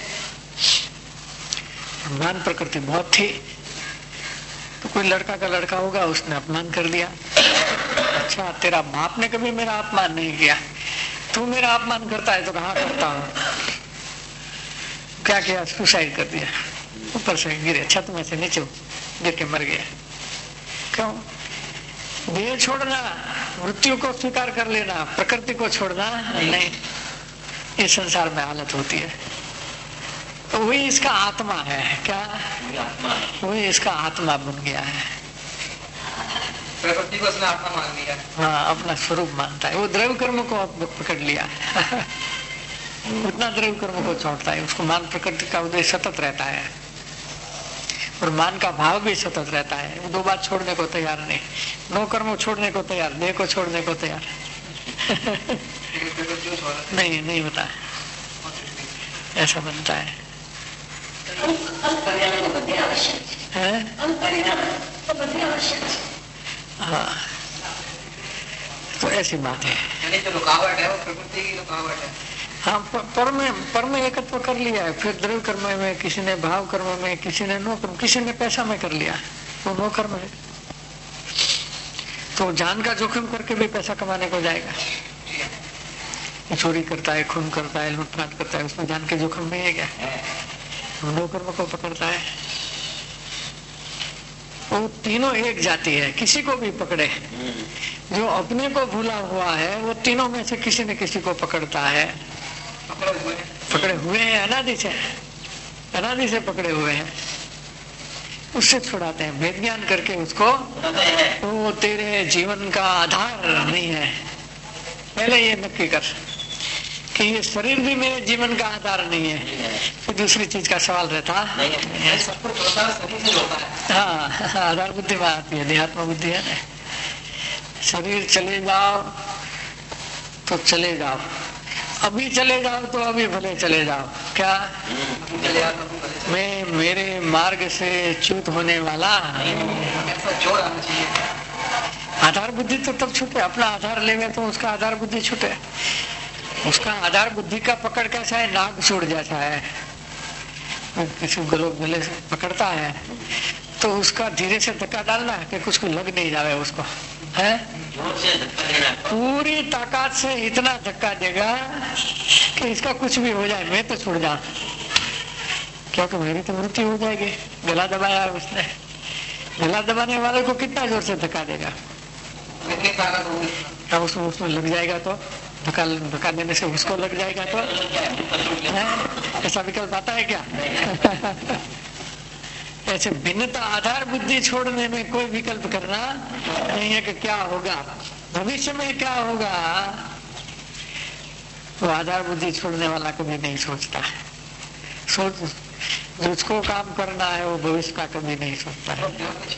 मान प्रकृति बहुत थी। तो कोई लड़का का लड़का होगा, उसने अपमान कर दिया। अच्छा, तेरा बाप ने कभी मेरा अपमान नहीं किया, तू मेरा अपमान करता है तो कहाँ करता हूँ। क्या किया? सुसाइड कर दिया, ऊपर से गिरे, छत में से नीचे गिर के मर गया। क्यों? देह छोड़ना, मृत्यु को स्वीकार कर लेना, प्रकृति को छोड़ना नहीं। इस संसार में हालत होती है। तो वही इसका आत्मा है। क्या? वही इसका आत्मा बन गया है। प्रकृति को उसने आत्मा मान लिया। हाँ, अपना स्वरूप मानता है। वो द्रव्य कर्म को पकड़ लिया उतना द्रव्य कर्म को छोड़ता है। उसको मान प्रकृति का उदय सतत रहता है और मान का भाव भी सतत रहता है। दो बात छोड़ने को तैयार नहीं, नो कर्म छोड़ने को तैयार, देह को छोड़ने को तैयार नहीं नहीं होता है, ऐसा बनता है। हाँ, तो ऐसी बात है। यानी जो रुकावट है वो प्रकृति की रुकावट है। हाँ, पर में पर में एकत्व कर लिया है। फिर द्रव्य कर्म में, किसी ने भाव कर्म में, किसी ने नो कर्म, किसी ने पैसा में कर लिया, वो नो कर्म है। तो जान का जोखिम करके भी पैसा कमाने को जाएगा। चोरी करता है, खून करता है, लूटपाट करता है, उसमें जान के जोखिम नहीं है क्या? नो कर्म को पकड़ता है। वो तीनों एक जाति है। किसी को भी पकड़े, जो अपने को भूला हुआ है, वो तीनों में से किसी न किसी को पकड़ता है। पकड़े हुए हैं, अनादि से अनादि से पकड़े हुए हैं, उससे छुड़ाते हैं। वेद ज्ञान करके उसको, वो तेरे जीवन का आधार नहीं है। पहले ये नक्की कर कि ये शरीर भी मेरे जीवन का आधार नहीं है, फिर दूसरी चीज का सवाल रहता नहीं। सब कुछ होता है, शरीर से होता है। हाँ, आधार बुद्धि में आती है, देहात्म बुद्धि है ना। शरीर चले जाओ तो चले जाओ, अभी चले जाओ तो अभी भले चले जाओ। क्या? मैं मेरे मार्ग से च्युत होने वाला। जोर आना चाहिए। आधार बुद्धि तो तब छूटे, अपना आधार ले तो उसका आधार बुद्धि छूटे। उसका आधार बुद्धि का पकड़ कैसा है? नाग छूट जाता है। किसी गलों गले से पकड़ता है तो उसका धीरे से धक्का डालना कि कुछ को लग नहीं जाए उसको, है? पूरी ताकत से इतना धक्का देगा कि इसका कुछ भी हो जाए, मैं तो छूट जाऊं, क्योंकि मेरी तो मृत्यु हो जाएगी। गला दबाया उसने, गला दबाने वाले को कितना जोर से धक्का देगा? अब उसमें उसमें लग जाएगा तो धक्का धक्का देने से उसको लग जाएगा तो है? ऐसा विकल्प आता है क्या? ऐसे भिन्नता, आधार बुद्धि छोड़ने में कोई विकल्प करना नहीं है कि क्या होगा भविष्य में, क्या होगा, तो आधार बुद्धि छोड़ने वाला कभी नहीं सोचता है। सोच जिसको काम करना है वो भविष्य का कभी नहीं सोचता है।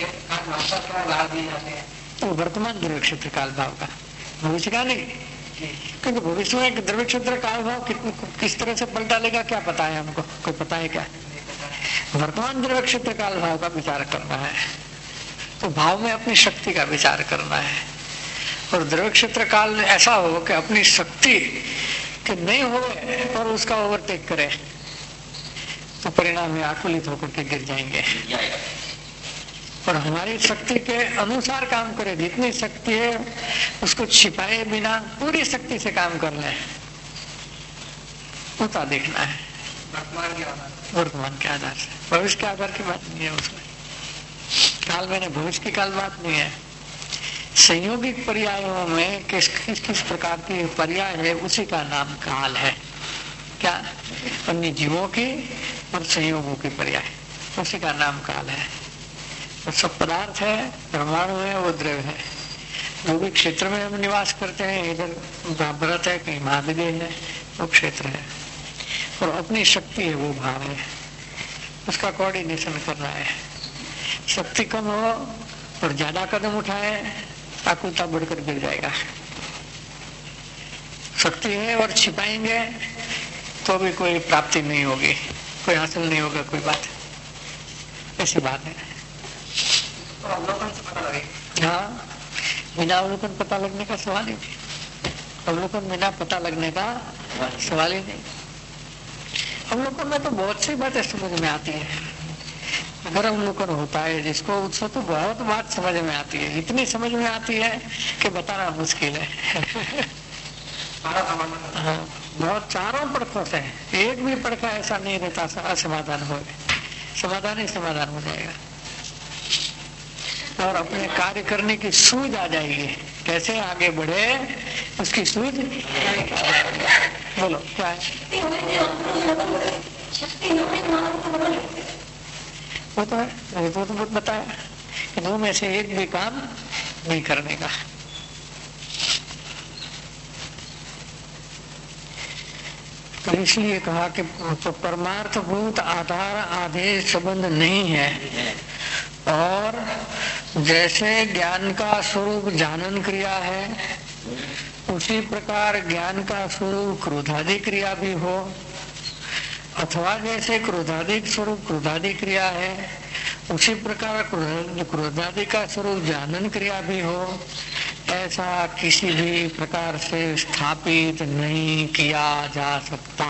तो वर्तमान द्रव्य क्षेत्र काल भाव का, भविष्य का नहीं, क्योंकि भविष्य में द्रव्य क्षेत्र काल भाव किस तरह से पलटा लेगा क्या पता है हमको? कोई पता है क्या? वर्तमान द्रव्य क्षेत्र काल भाव का विचार करना है, तो भाव में अपनी शक्ति का विचार करना है। और द्रव्य क्षेत्र काल ऐसा हो कि अपनी शक्ति के नहीं हो और उसका ओवरटेक करे, तो परिणाम में आकुलित होकर के गिर जाएंगे। और हमारी शक्ति के अनुसार काम करे, जितनी शक्ति है उसको छिपाए बिना पूरी शक्ति से काम कर ले, उतना देखना है। वर्तमान के आधार वर्तमान के आधार से, भविष्य के आधार की बात नहीं है उसमें। काल में भविष्य की काल बात नहीं है। संयोगिक पर्यायों में किस किस किस प्रकार की पर्याय है, उसी का नाम काल है। क्या? अन्य जीवों की और संयोगों की पर्याय, उसी का नाम काल है। तो सब पदार्थ है, परमाणु है, वो द्रव्य है। जो भी क्षेत्र में हम निवास करते हैं, इधर भरत है, कहीं महाविदय है, वो क्षेत्र है। और अपनी शक्ति है, वो भाव है, उसका कोऑर्डिनेशन करना है। शक्ति कम हो और ज्यादा कदम उठाए, आकुलता बढ़कर गिर जाएगा। शक्ति है और छिपाएंगे तो भी कोई प्राप्ति नहीं होगी, कोई हासिल नहीं होगा कोई बात, ऐसी बात है। अवलोकन से पता लगे। हाँ, बिना अवलोकन पता लगने का सवाल ही नहीं। अवलोकन बिना पता लगने का सवाल ही नहीं। अवलोकन में तो बहुत सी बातें समझ में आती है। अगर अवलोकन होता है जिसको, उसको तो बहुत बात समझ में आती है। इतनी समझ में आती है कि बताना मुश्किल है। हाँ, बहुत चारों पड़कों से, एक भी पड़का ऐसा नहीं रहता असमाधान हो, समाधान ही समाधान हो जाएगा और अपने कार्य करने की सूझ आ जाएगी। कैसे आगे बढ़े उसकी सूझ। बोलो क्या है? वो तो है, वो तो बताया कि दो में से एक भी काम नहीं करने का। तो इसलिए कहा कि तो परमार्थ भूत आधार आदेश संबंध नहीं है। और जैसे ज्ञान का स्वरूप जानन क्रिया है, उसी प्रकार ज्ञान का स्वरूप क्रोधादि क्रिया भी हो, अथवा जैसे क्रोधादि स्वरूप क्रोधादि क्रिया है, उसी प्रकार क्रोधादि का स्वरूप जानन क्रिया भी हो, ऐसा किसी भी प्रकार से स्थापित नहीं किया जा सकता।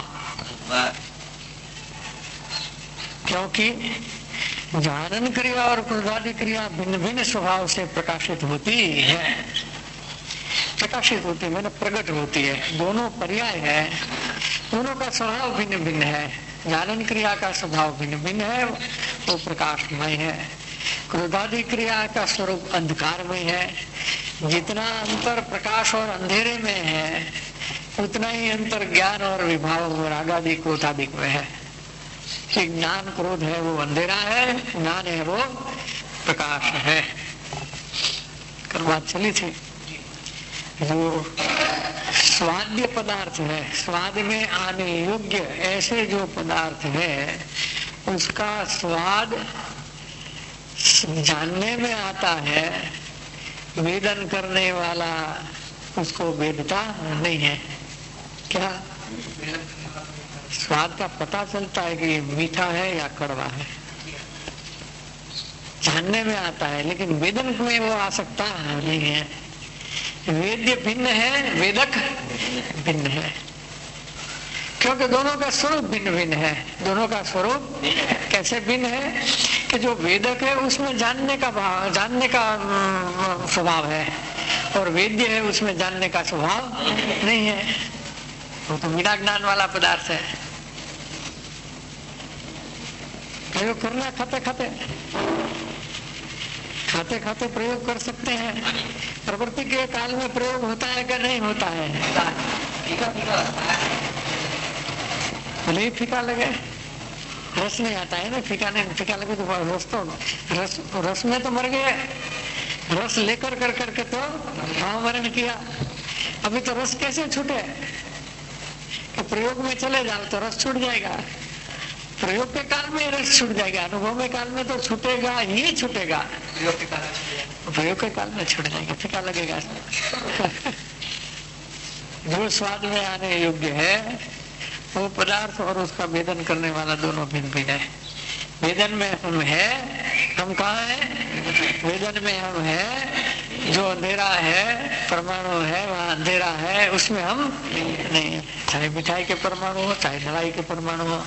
क्योंकि जानन क्रिया और क्रोधादि क्रिया भिन्न भिन्न स्वभाव से प्रकाशित होती है, प्रकाशित होती है, मतलब प्रकट होती है। दोनों पर्याय है, दोनों का स्वभाव भिन्न भिन्न है। जानन क्रिया का स्वभाव भिन्न भिन्न है, वो प्रकाशमय है। क्रोधादि क्रिया का स्वरूप अंधकारमय है। जितना अंतर प्रकाश और अंधेरे में है, उतना ही अंतर ज्ञान और विभाव और रागादि क्रोधादिक में है। कि ज्ञान क्रोध है वो अंधेरा है, ज्ञान है वो प्रकाश है। कल बात चली थी, जो स्वाद्य पदार्थ है, स्वाद में आने योग्य ऐसे जो पदार्थ है, उसका स्वाद जानने में आता है, वेदन करने वाला उसको वेदता नहीं है। क्या स्वाद का पता चलता है कि ये मीठा है या कड़वा है, जानने में आता है, लेकिन वेदन में वो आ सकता नहीं है। वेद्य भिन्न है, वेदक भिन्न है, क्योंकि दोनों का स्वरूप भिन्न भिन्न है। दोनों का स्वरूप कैसे भिन्न है कि जो वेदक है उसमें जानने का भाव, जानने का स्वभाव है, और वेद्य है उसमें जानने का स्वभाव नहीं है। वो तो बिना ज्ञान वाला पदार्थ है। प्रयोग करना, खाते खाते खाते खाते प्रयोग कर सकते हैं। प्रवृत्ति के काल में प्रयोग होता है कि नहीं होता है? भले ही फीका लगे, रस नहीं आता है ना। फीका नहीं, फीका लगे तो रस तो रस रस में तो मर गए। रस लेकर कर करके तो महावरण किया। अभी तो रस कैसे छूटे? कि प्रयोग में चले जाओ तो रस छूट जाएगा। प्रयोग के काल में रस छूट जाएगा, अनुभव में काल में तो छूटेगा ही छूटेगा। प्रयोग के काल में प्रयोग के काल में छूट जाएगा, फीका लगेगा। जो स्वाद में आने योग्य है वो पदार्थ और उसका वेदन करने वाला दोनों भिन्न भिन्न है। वेदन में हम है, हम कहाँ है? वेदन में हम है, जो अंधेरा है, परमाणु है, वहाँ अंधेरा है, उसमें हम नहीं है। चाहे मिठाई के परमाणु हो, चाहे दवाई के परमाणु हो,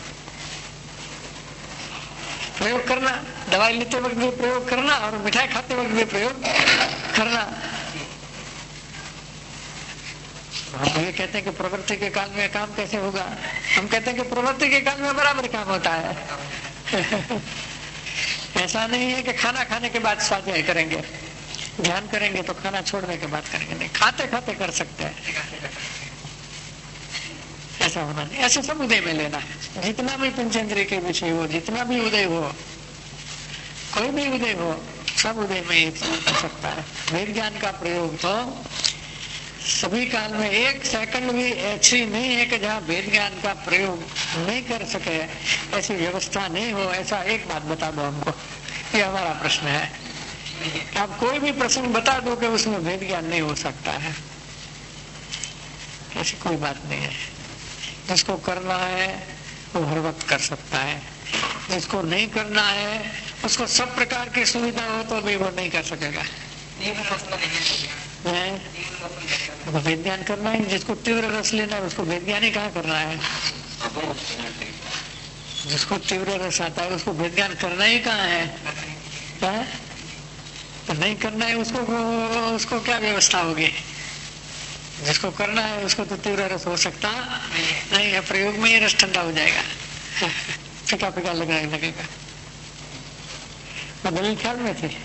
प्रयोग करना। दवाई लेते वक्त भी प्रयोग करना और मिठाई खाते वक्त भी प्रयोग करना। हम ये कहते हैं कि प्रवृत्ति के काल में काम कैसे होगा? हम कहते हैं कि प्रवृत्ति के काल में बराबर काम होता है। ऐसा नहीं है कि खाना खाने के बाद स्वाध्याय करेंगे, ध्यान करेंगे तो खाना छोड़ने के बाद करेंगे, नहीं, खाते खाते कर सकते हैं। ऐसा होना नहीं। ऐसे सब उदय में लेना है। जितना भी पंचेंद्रिय के विषय हो, जितना भी उदय हो, कोई भी उदय हो, सब उदय में ही कर सकता है। वेद ज्ञान का प्रयोग तो सभी काल में, एक सेकंड भी ऐसी नहीं है कि जहाँ वेद ज्ञान का प्रयोग नहीं कर सके, ऐसी व्यवस्था नहीं हो। ऐसा एक बात बता दो हमको, ये हमारा प्रश्न है। आप कोई भी प्रसंग बता दो कि उसमें वेद ज्ञान नहीं हो सकता है, ऐसी कोई बात नहीं है। जिसको करना है वो हर वक्त कर सकता है, जिसको नहीं करना है उसको सब प्रकार की सुविधा हो तो भी वो नहीं कर सकेगा। तो वेद ज्ञान करना है। जिसको तीव्र रस लेना है उसको वेद ज्ञान ही कहाँ करना है। जिसको तीव्र रस आता है उसको वेद ज्ञान करना ही कहाँ है, है? तो नहीं करना है उसको, उसको क्या व्यवस्था होगी। जिसको करना है उसको तो तीव्र रस हो सकता नहीं है, प्रयोग में ही रस ठंडा हो जाएगा, फीका फीका लगने लगेगा। दलील ख्याल में थी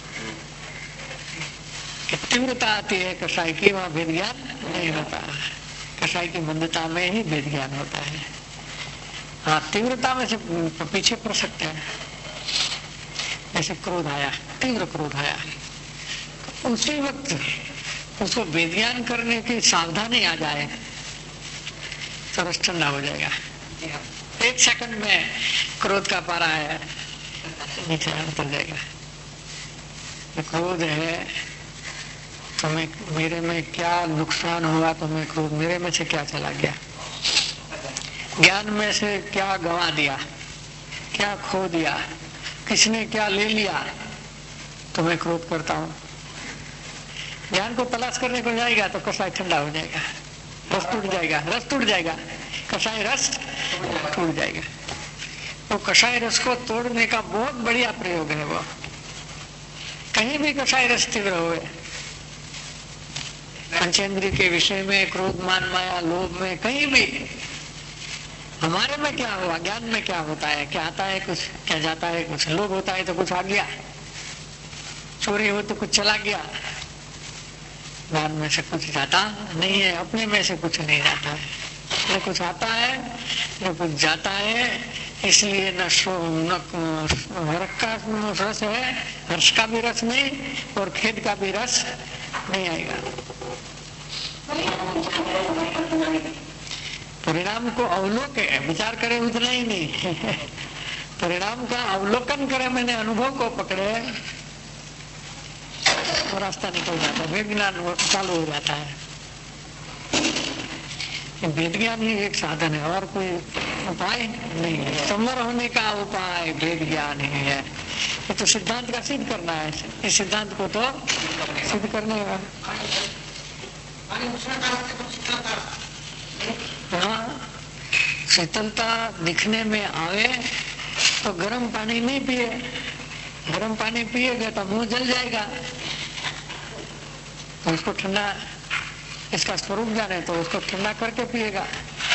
कि तीव्रता आती है कषाय की, वहां वेद ज्ञान नहीं होता। कषाय की मंदता में ही वेद ज्ञान होता है। हाँ, तीव्रता में से पीछे पड़ सकते हैं। जैसे क्रोध आया, तीव्र क्रोध आया, उसी वक्त उसको वेद ज्ञान करने की सावधानी आ जाए तो रस ठंडा हो जाएगा। एक सेकंड में क्रोध का पारा है नीचे उतर जाएगा। क्रोध है तो मैं, मेरे में क्या नुकसान हुआ तो मैं क्रोध, मेरे में से क्या चला गया, ज्ञान में से क्या गंवा दिया, क्या खो दिया, किसने क्या ले लिया तो मैं क्रोध करता हूँ। ज्ञान को तलाश करने को जाएगा तो कषाय ठंडा हो जाएगा, रस टूट जाएगा, रस टूट जाएगा, कषाय रस टूट जाएगा। तो कषाय रस को तोड़ने का बहुत बढ़िया प्रयोग है वो। कहीं भी कषाय रस तीव्र हुए, पंचेंद्रिय के विषय में, क्रोध मान माया लोभ में, कहीं भी हमारे में क्या हुआ, ज्ञान में क्या होता है, क्या आता है कुछ, क्या जाता है कुछ। लोभ होता है तो कुछ आ गया, चोरी हो तो कुछ चला गया, ज्ञान में से कुछ जाता नहीं है, अपने में से कुछ नहीं जाता है, न कुछ आता है न कुछ जाता है। इसलिए न न हर्ष का रस है, हर्ष का भी रस नहीं और खेद का भी रस नहीं आएगा। परिणाम को अवलोके, विचार करे उतना ही नहीं परिणाम का अवलोकन करे, मैंने अनुभव को पकड़े तो रास्ता निकल जाता है, वेद ज्ञान चालू हो जाता है। वेद ज्ञान ही एक साधन है और कोई उपाय नहीं है। समर होने का उपाय वेद ज्ञान ही है। ये तो सिद्धांत का सिद्ध करना है, इस सिद्धांत को तो सिद्ध करने का। हाँ, शीतलता दिखने में आवे तो गर्म पानी नहीं पिए, गर्म पानी पिएगा तो मुंह जल जाएगा। तो उसको ठंडा, इसका स्वरूप जाने तो उसको ठंडा करके पिएगा।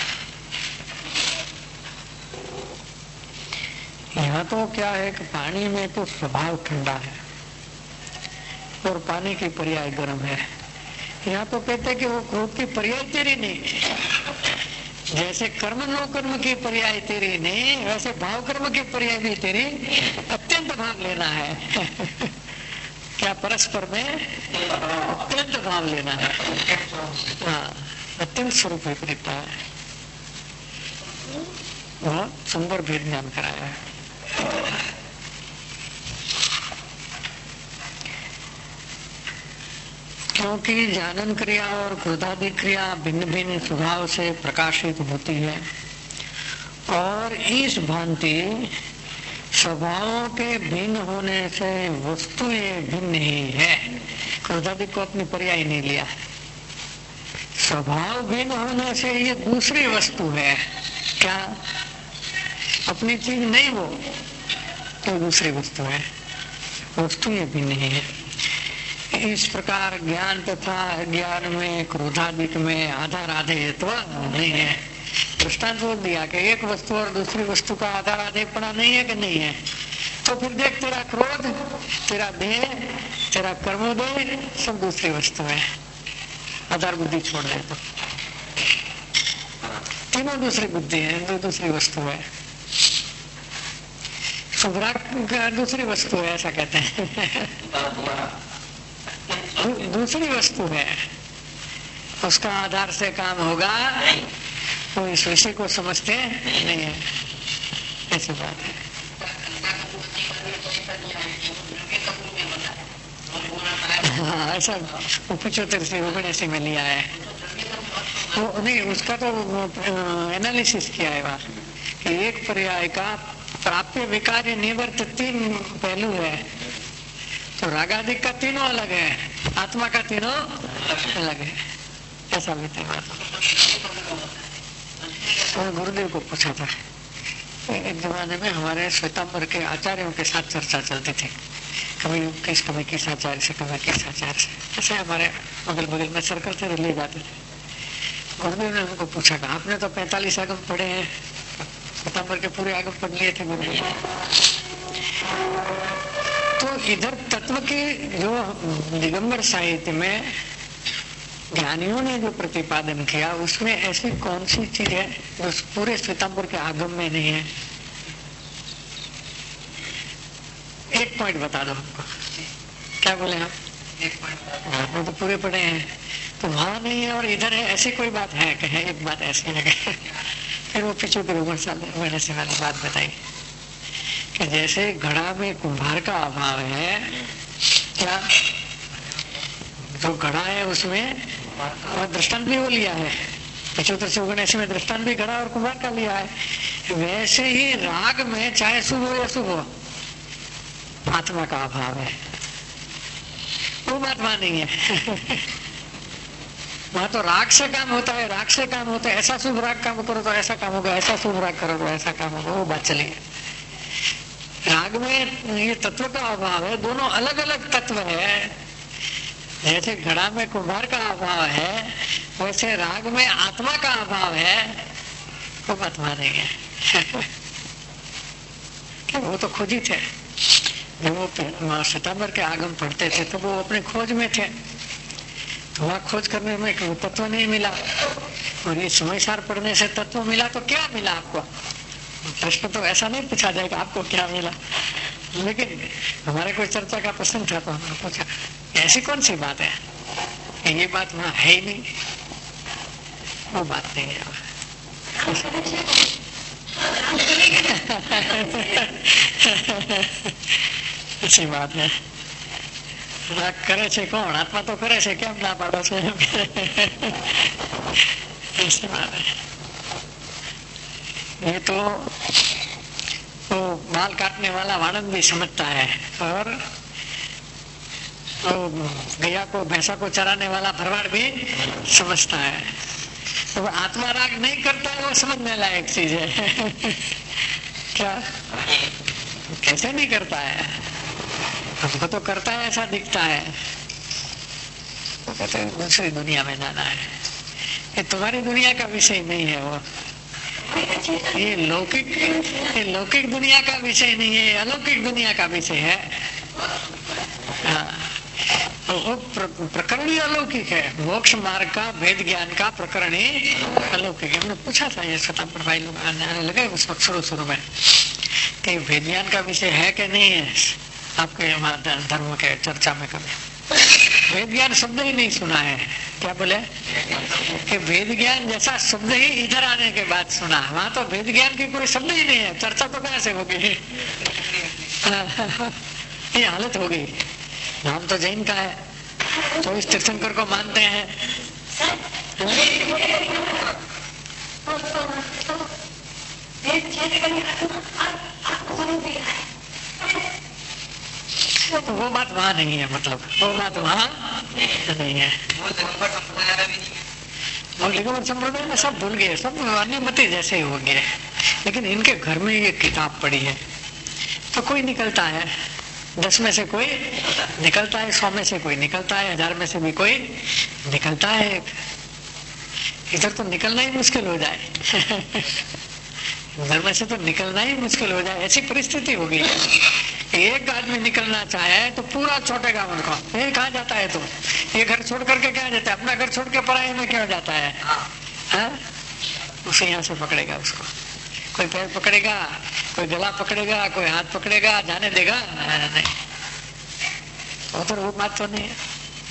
यहाँ तो क्या है कि पानी में तो स्वभाव ठंडा है और पानी की पर्याय गर्म है। यहाँ तो कहते कि वो क्रोध की पर्याय तेरी नहीं, जैसे कर्म नो कर्म की पर्याय तेरी नहीं, वैसे भाव कर्म की पर्याय भी तेरी अत्यंत भाव लेना है क्या परस्पर में अत्यंत भाव लेना है। हाँ, अत्यंत स्वरूप विपरीतता है। बहुत सुंदर भेद ज्ञान कराया है। क्योंकि जानन क्रिया और क्रोधादि क्रिया भिन्न भिन्न स्वभाव से प्रकाशित होती है और इस भांति स्वभावों के भिन्न होने से वस्तुएं भिन्न ही है। क्रोधादि को अपनी पर्याय नहीं लिया। स्वभाव भिन्न होने से ये दूसरी वस्तु है। क्या अपनी चीज नहीं, वो तो दूसरी वस्तु है। वस्तु ये भिन्न ही है। इस प्रकार ज्ञान तथा ज्ञान में क्रोधादिक में आधार आधेयत्व नहीं है। दृष्टांत बोल दिया कि एक वस्तु और दूसरी वस्तु का आधार आधेयपना नहीं है कि नहीं है। तो फिर देख, तेरा क्रोध, तेरा देह, तेरा कर्मोदय सब दूसरी वस्तु है। आधार बुद्धि छोड़ दे तो तीनों दूसरी बुद्धि है, दो दूसरी वस्तु है। सुभ्रा दूसरी वस्तु है ऐसा कहते हैं दूसरी वस्तु है, उसका आधार से काम होगा तो इस विषय को समझते नहीं है। ऐसी बात है। हाँ, ऐसा पिछोत्तर से उपन्यासी में लिया है वो नहीं, उसका तो एनालिसिस किया है वहाँ कि एक पर्याय का प्राप्य विकार्य निवर्त तीन पहलू है। तो रागादिक का तीनों अलग है, आत्मा का तीनों अलग है। ऐसा भी था। तो गुरुदेव को पूछा था, एक जमाने में हमारे श्वेतांबर के आचार्यों के साथ चर्चा चलती थी, कभी किस कभी किस आचार्य से, कभी किस आचार्य से, ऐसे हमारे अगल बगल में सर्कल थे, ले जाते थे। गुरुदेव ने हमको पूछा कि आपने तो पैंतालीस आगम पढ़े हैं, श्वेतांबर के पूरे आगम पढ़ लिए थे गुरुदेव, तो इधर तत्व के जो दिगंबर साहित्य में ज्ञानियों ने जो प्रतिपादन किया उसमें ऐसी कौन सी चीज है जो पूरे श्वेतांबर के आगम में नहीं है? एक पॉइंट बता दो हमको। क्या बोले आप? एक पॉइंट। आपने तो पूरे पढ़े हैं, तो वहां नहीं है और इधर है, ऐसी कोई बात है? कहे एक बात ऐसी है। फिर वो पिछू के रूमर साल मैंने से वाली बात बताई कि जैसे घड़ा में कुम्हार का अभाव है, क्या जो घड़ा है उसमें और दृष्टांत भी वो लिया है, पिछोत्तर से उगने में दृष्टांत भी घड़ा और कुम्हार का लिया है, वैसे ही राग में चाहे शुभ हो या शुभ हो आत्मा का अभाव है। वो बात वहां नहीं है। वहां तो राग से काम होता है, राग से काम होता है, ऐसा शुभ राग काम करो तो ऐसा काम होगा, ऐसा शुभ राग करो तो ऐसा काम होगा, वो बात चली है। राग में ये तत्व का अभाव है, दोनों अलग अलग तत्व है। जैसे घड़ा में कुम्हार का अभाव है वैसे राग में आत्मा का अभाव है, वो बात वहां नहीं है। वो तो खोजी थे, जब वो श्वेतांबर के आगम पढ़ते थे तो वो अपने खोज में थे, तो वहाँ खोज करने में कोई तत्व नहीं मिला, और ये समय सार पढ़ने से तत्व मिला। तो क्या मिला आपको? प्रश्न तो ऐसा नहीं पूछा जाएगा आपको क्या मिला, लेकिन हमारे कोई चर्चा का प्रश्न था तो हमने पूछा ऐसी कौन सी बात है, ये बात वहाँ है ही नहीं, वो बात नहीं है। ऐसी बात है। राग करे छे कौन? आत्मा तो करे छे, केम ना पाडो छे? ऐसी बात है। ये तो तो बाल काटने वाला वाणंद भी समझता है, और तो गैया को भैंसा को चराने वाला भरवाड़ भी समझता है। तो आत्मा राग नहीं करता है, वो समझने लायक चीज है। क्या? कैसे नहीं करता है? हमको तो करता है ऐसा दिखता है। तो कहते हैं दूसरी दुनिया में जाना है, ये तुम्हारी दुनिया का विषय नहीं है, वो ये लौकिक ये लौकिक दुनिया का विषय नहीं है, अलौकिक दुनिया का विषय है। हाँ, वो प्र, प्रकरणी अलौकिक है, मोक्ष मार्ग का भेद ज्ञान का प्रकरणी अलौकिक है। हमने पूछा था ये श्वेतांबर भाई लोग आने लगे उस वक्त शुरू शुरू में कि भेद ज्ञान का विषय है कि नहीं है आपके धर्म के चर्चा में? कभी वेद ज्ञान शब्द ही नहीं सुना है। क्या बोले कि वेद ज्ञान जैसा शब्द ही इधर आने के बाद सुना, वहां तो वेद ज्ञान की कोई शब्द ही नहीं है, चर्चा तो कहां से होगी? ये हालत हो गई। नाम तो जैन का है, तो इस तीर्थंकर को मानते हैं। तो वो बात वहां नहीं है, मतलब वो बात वहां नहीं है। और दिगंबर संप्रदाय में सब भूल गए, सब अन्य मती जैसे ही हो गए, लेकिन इनके घर में ये किताब पड़ी है तो कोई निकलता है, दस में से कोई निकलता है, सौ में से कोई निकलता है, हजार में से भी कोई निकलता है। इधर तो निकलना ही मुश्किल हो जाए, घर में से तो निकलना ही मुश्किल हो जाए, ऐसी परिस्थिति हो गई है। एक आदमी निकलना चाहे तो पूरा छोटेगा उनको, ये कहाँ जाता है? तो ये घर छोड़ करके क्या जाता है? अपना घर छोड़ के पराये में क्यों जाता है? हाँ? उसे यहाँ से पकड़ेगा, उसको कोई पैर पकड़ेगा, कोई गला पकड़ेगा, कोई हाथ पकड़ेगा, जाने देगा नहीं। वो तो वो बात तो नहीं है।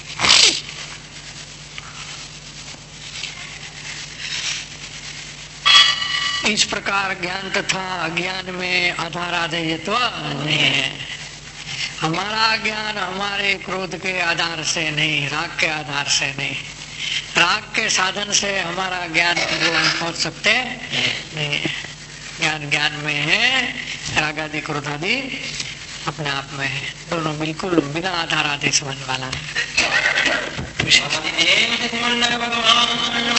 इस प्रकार ज्ञान तथा अज्ञान में आधाराधेयत्व नहीं है। हमारा ज्ञान हमारे क्रोध के आधार से नहीं, राग के आधार से नहीं, राग के साधन से हमारा ज्ञान को हम पहुंच सकते नहीं। ज्ञान ज्ञान में है, राग आदि क्रोध आदि अपने आप में है, दोनों बिल्कुल बिना आधार आदि समझ वाला है। विषय।